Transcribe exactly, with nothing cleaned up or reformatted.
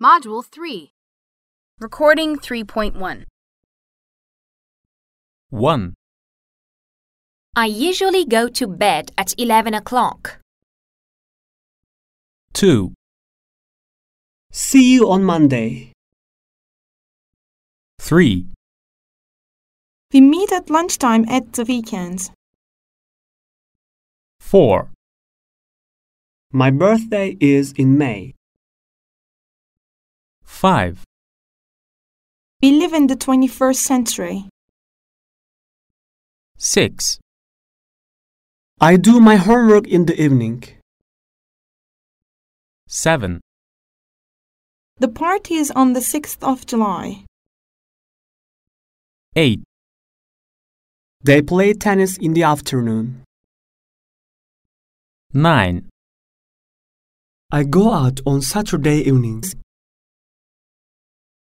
Module three. Recording three point one. one. I usually go to bed at eleven o'clock. two. See you on Monday. three. We meet at lunchtime at the weekends. four. My birthday is in May. five. We live in the twenty-first century. six. I do my homework in the evening. seven. The party is on the sixth of July. eight. They play tennis in the afternoon. nine. I go out on Saturday evenings.